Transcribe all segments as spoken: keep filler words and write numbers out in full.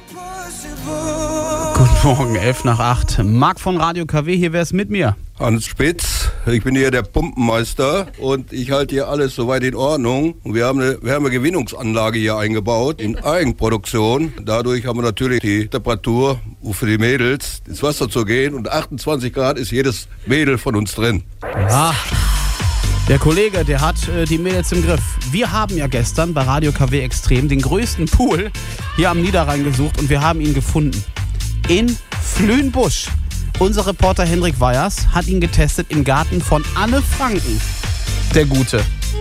Guten Morgen, elf nach acht. Marc von Radio K W, hier, wer ist mit mir? Hans Spitz, ich bin hier der Pumpenmeister und ich halte hier alles soweit in Ordnung. Und wir haben eine Wärmegewinnungsanlage hier eingebaut in Eigenproduktion. Dadurch haben wir natürlich die Temperatur, um für die Mädels ins Wasser zu gehen. Und achtundzwanzig Grad ist jedes Mädel von uns drin. Ja, der Kollege, der hat äh, die Mädels im Griff. Wir haben ja gestern bei Radio K W Extrem den größten Pool hier am Niederrhein gesucht und wir haben ihn gefunden. In Flüenbusch. Unser Reporter Hendrik Weyers hat ihn getestet im Garten von Anne Franken. Der Gute.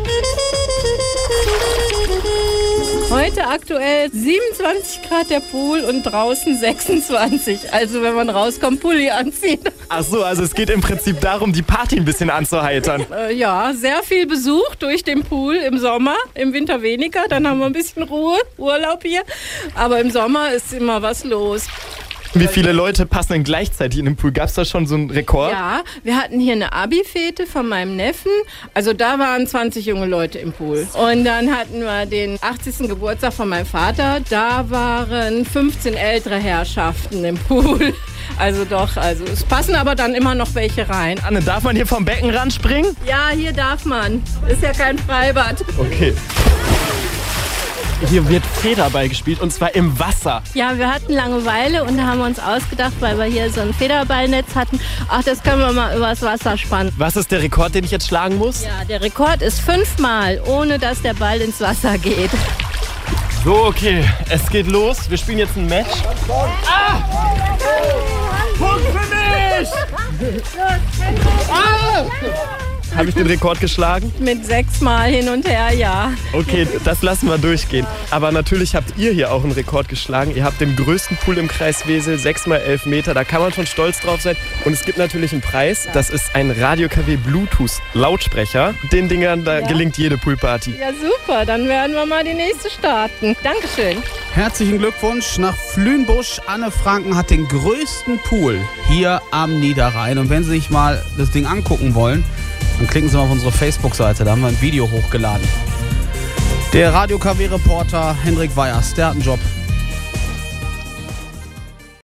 Heute aktuell siebenundzwanzig Grad der Pool und draußen sechsundzwanzig. Also wenn man rauskommt, Pulli anziehen. Ach so, also es geht im Prinzip darum, die Party ein bisschen anzuheitern. Äh, ja, sehr viel Besuch durch den Pool im Sommer, im Winter weniger. Dann haben wir ein bisschen Ruhe, Urlaub hier. Aber im Sommer ist immer was los. Wie viele Leute passen denn gleichzeitig in den Pool? Gab es da schon so einen Rekord? Ja, wir hatten hier eine Abi-Fete von meinem Neffen. Also da waren zwanzig junge Leute im Pool. Und dann hatten wir den achtzigsten Geburtstag von meinem Vater. Da waren fünfzehn ältere Herrschaften im Pool. Also doch, also es passen aber dann immer noch welche rein. Anne, darf man hier vom Beckenrand springen? Ja, hier darf man. Ist ja kein Freibad. Okay. Hier wird Federball gespielt und zwar im Wasser. Ja, wir hatten Langeweile und da haben wir uns ausgedacht, weil wir hier so ein Federballnetz hatten, ach, das können wir mal übers Wasser spannen. Was ist der Rekord, den ich jetzt schlagen muss? Ja, der Rekord ist fünfmal, ohne dass der Ball ins Wasser geht. So, okay, es geht los. Wir spielen jetzt ein Match. Ah! Punkt für mich! Ah! Habe ich den Rekord geschlagen? Mit sechsmal hin und her, ja. Okay, das lassen wir durchgehen. Aber natürlich habt ihr hier auch einen Rekord geschlagen. Ihr habt den größten Pool im Kreis Wesel, sechs mal elf Meter. Da kann man schon stolz drauf sein. Und es gibt natürlich einen Preis. Das ist ein Radio K W Bluetooth-Lautsprecher. Den Dingern, da ja. gelingt jede Poolparty. Ja, super. Dann werden wir mal die nächste starten. Dankeschön. Herzlichen Glückwunsch nach Flüenbusch. Anne Franken hat den größten Pool hier am Niederrhein. Und wenn Sie sich mal das Ding angucken wollen, dann klicken Sie mal auf unsere Facebook-Seite, da haben wir ein Video hochgeladen. Der Radio K W-Reporter Hendrik Weyers, der hat einen Job.